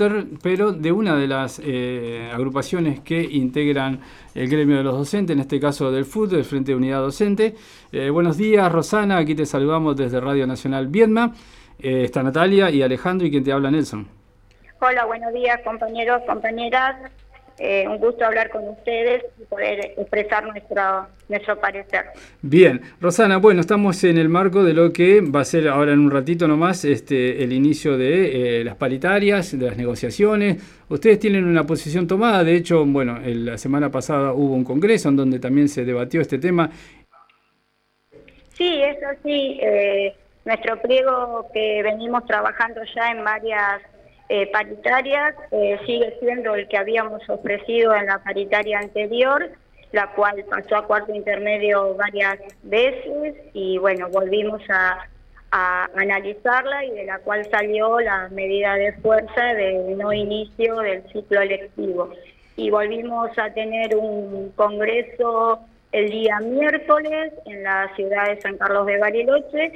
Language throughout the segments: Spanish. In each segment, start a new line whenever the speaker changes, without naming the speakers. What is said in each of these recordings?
Walter, pero de una de las agrupaciones que integran el gremio de los docentes, en este caso del FUT, del Frente de Unidad Docente. Buenos días, Rosana, aquí te saludamos desde Radio Nacional Viedma. Está Natalia y Alejandro, y quien te habla, Nelson.
Hola, buenos días, compañeros, compañeras. Un gusto hablar con ustedes y poder expresar nuestro parecer.
Bien, Rosana, bueno, estamos en el marco de lo que va a ser ahora en un ratito nomás el inicio de las paritarias, de las negociaciones. Ustedes tienen una posición tomada, de hecho, bueno, la semana pasada hubo un congreso en donde también se debatió este tema.
Sí, es así. Nuestro pliego, que venimos trabajando ya en varias paritarias, sigue siendo el que habíamos ofrecido en la paritaria anterior, la cual pasó a cuarto intermedio varias veces y bueno, volvimos a analizarla, y de la cual salió la medida de fuerza de no inicio del ciclo lectivo. Y volvimos a tener un congreso el día miércoles en la ciudad de San Carlos de Bariloche,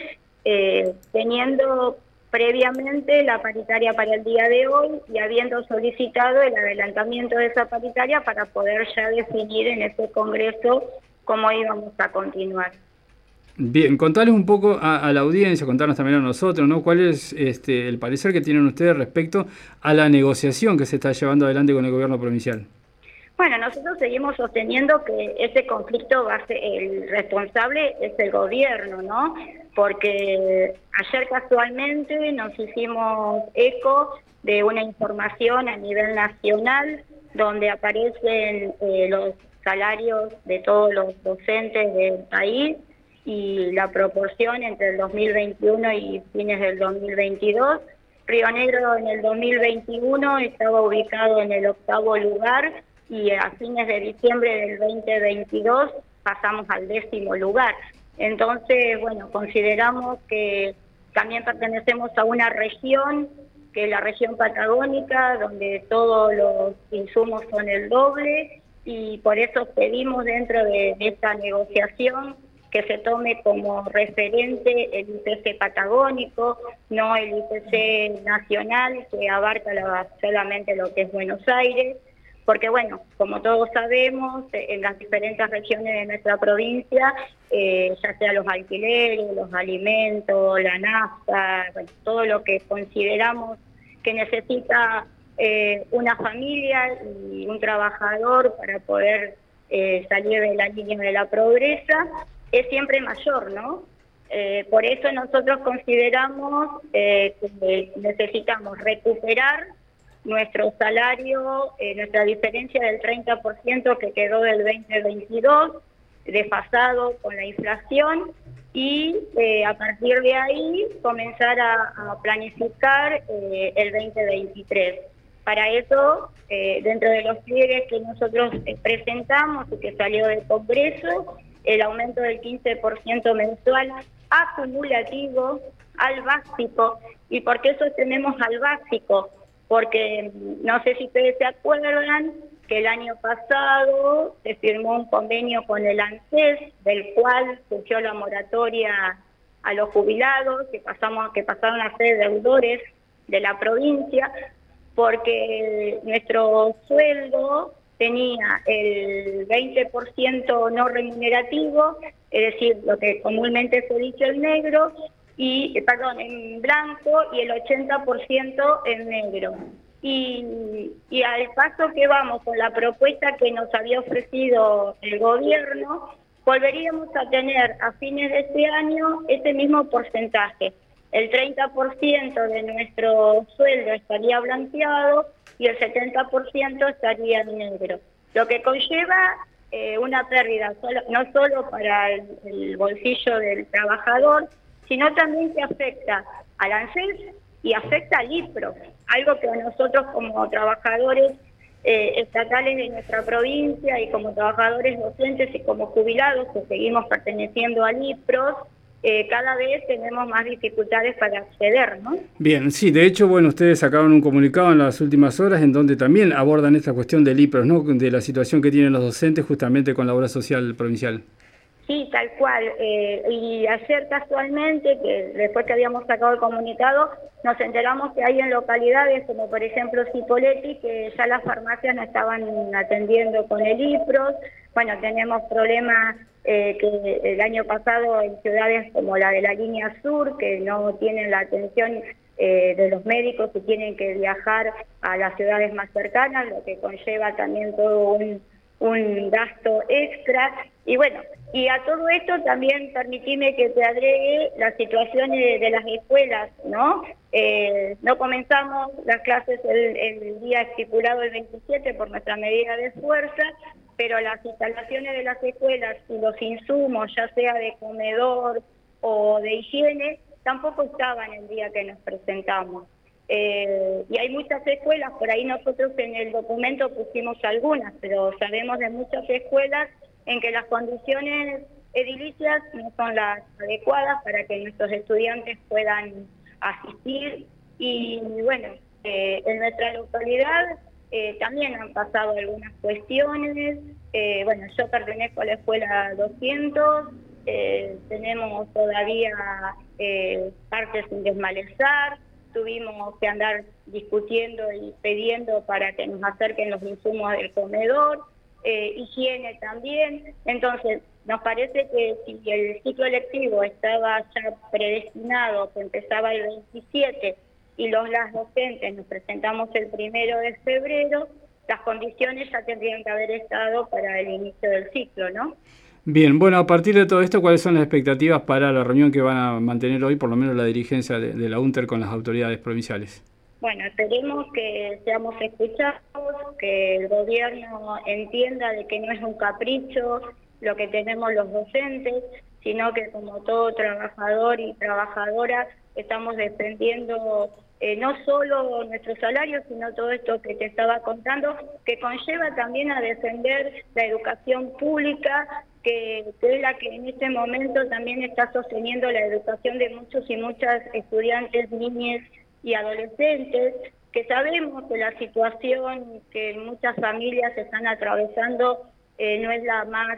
teniendo previamente la paritaria para el día de hoy y habiendo solicitado el adelantamiento de esa paritaria para poder ya definir en este congreso cómo íbamos a continuar.
Bien, contarles un poco a la audiencia, contarnos también a nosotros, ¿no? ¿Cuál es el parecer que tienen ustedes respecto a la negociación que se está llevando adelante con el gobierno provincial?
Bueno, nosotros seguimos sosteniendo que ese conflicto va a ser el responsable es el gobierno, ¿no? Porque ayer casualmente nos hicimos eco de una información a nivel nacional donde aparecen los salarios de todos los docentes del país y la proporción entre el 2021 y fines del 2022. Río Negro en el 2021 estaba ubicado en el 8º lugar, y a fines de diciembre del 2022 pasamos al 10º lugar. Entonces, bueno, consideramos que también pertenecemos a una región, que es la región patagónica, donde todos los insumos son el doble, y por eso pedimos dentro de esta negociación que se tome como referente el IPC patagónico, no el IPC nacional, que abarca solamente lo que es Buenos Aires, porque bueno, como todos sabemos, en las diferentes regiones de nuestra provincia, ya sea los alquileres, los alimentos, la nafta, bueno, todo lo que consideramos que necesita una familia y un trabajador para poder salir de la línea de la pobreza, es siempre mayor, ¿no? Por eso nosotros consideramos que necesitamos recuperar nuestro salario, nuestra diferencia del 30% que quedó del 2022, desfasado con la inflación, y a partir de ahí comenzar a planificar el 2023. Para eso, dentro de los pliegues que nosotros presentamos y que salió del Congreso, el aumento del 15% mensual acumulativo al básico. ¿Y por qué sostenemos al básico? Porque no sé si ustedes se acuerdan que el año pasado se firmó un convenio con el ANSES, del cual surgió la moratoria a los jubilados, que pasaron a ser deudores de la provincia, porque nuestro sueldo tenía el 20% no remunerativo, es decir, lo que comúnmente se dice el negro, en blanco, y el 80% en negro. Y al paso que vamos con la propuesta que nos había ofrecido el gobierno, volveríamos a tener a fines de este año ese mismo porcentaje. El 30% de nuestro sueldo estaría blanqueado y el 70% estaría en negro, lo que conlleva una pérdida no solo para el bolsillo del trabajador, sino también que afecta al ANSES y afecta al IPRO, algo que nosotros como trabajadores estatales de nuestra provincia y como trabajadores docentes y como jubilados que seguimos perteneciendo al IPRO, cada vez tenemos más dificultades para acceder, ¿no?
Bien, sí, de hecho, bueno, ustedes sacaron un comunicado en las últimas horas en donde también abordan esta cuestión del IPRO, ¿no? De la situación que tienen los docentes justamente con la obra social provincial.
Sí, tal cual. Y ayer casualmente, que después que habíamos sacado el comunicado, nos enteramos que hay en localidades como por ejemplo Cipolletti, que ya las farmacias no estaban atendiendo con el IPROS. Bueno, tenemos problemas que el año pasado en ciudades como la de la línea sur, que no tienen la atención de los médicos y tienen que viajar a las ciudades más cercanas, lo que conlleva también todo un gasto extra. Y bueno, y a todo esto también permitime que te agregue las situaciones de las escuelas, ¿no? No comenzamos las clases el día estipulado el 27 por nuestra medida de fuerza, pero las instalaciones de las escuelas y los insumos, ya sea de comedor o de higiene, tampoco estaban el día que nos presentamos. Y hay muchas escuelas, por ahí nosotros en el documento pusimos algunas, pero sabemos de muchas escuelas en que las condiciones edilicias no son las adecuadas para que nuestros estudiantes puedan asistir. Y bueno, en nuestra localidad también han pasado algunas cuestiones. Bueno, yo pertenezco a la escuela 200, tenemos todavía partes sin desmalezar. Tuvimos que andar discutiendo y pidiendo para que nos acerquen los insumos del comedor, higiene también. Entonces, nos parece que si el ciclo lectivo estaba ya predestinado, que empezaba el 27, y las docentes nos presentamos el 1 de febrero, las condiciones ya tendrían que haber estado para el inicio del ciclo, ¿no?
Bien, bueno, a partir de todo esto, ¿cuáles son las expectativas para la reunión que van a mantener hoy, por lo menos la dirigencia de la UNTER con las autoridades provinciales?
Bueno, esperemos que seamos escuchados, que el gobierno entienda de que no es un capricho lo que tenemos los docentes, sino que como todo trabajador y trabajadora estamos defendiendo no solo nuestro salario, sino todo esto que te estaba contando, que conlleva también a defender la educación pública, que es la que en este momento también está sosteniendo la educación de muchos y muchas estudiantes, niñas y adolescentes, que sabemos que la situación que muchas familias están atravesando no es la más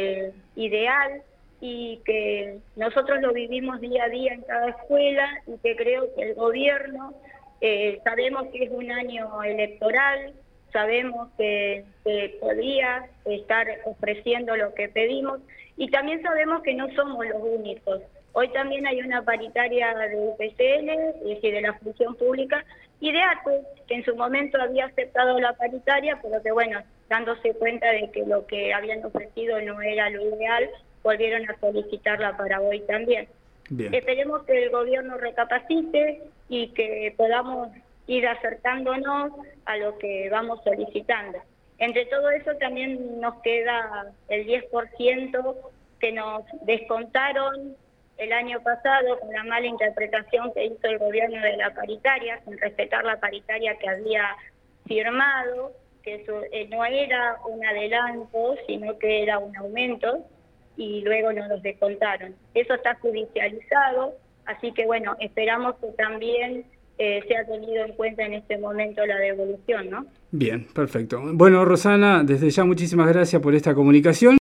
ideal, y que nosotros lo vivimos día a día en cada escuela, y que creo que el gobierno, sabemos que es un año electoral, sabemos que podría estar ofreciendo lo que pedimos, y también sabemos que no somos los únicos. Hoy también hay una paritaria de UPCN, es decir, de la función pública, y de ATE, que en su momento había aceptado la paritaria, pero que bueno, dándose cuenta de que lo que habían ofrecido no era lo ideal, volvieron a solicitarla para hoy también. Bien. Esperemos que el gobierno recapacite y que podamos ir acercándonos a lo que vamos solicitando. Entre todo eso también nos queda el 10% que nos descontaron el año pasado con la mala interpretación que hizo el gobierno de la paritaria, sin respetar la paritaria que había firmado, que eso no era un adelanto, sino que era un aumento, y luego nos los descontaron. Eso está judicializado, así que bueno, esperamos que también sea tenido en cuenta en este momento la devolución, ¿no?
Bien, perfecto. Bueno, Rosana, desde ya muchísimas gracias por esta comunicación.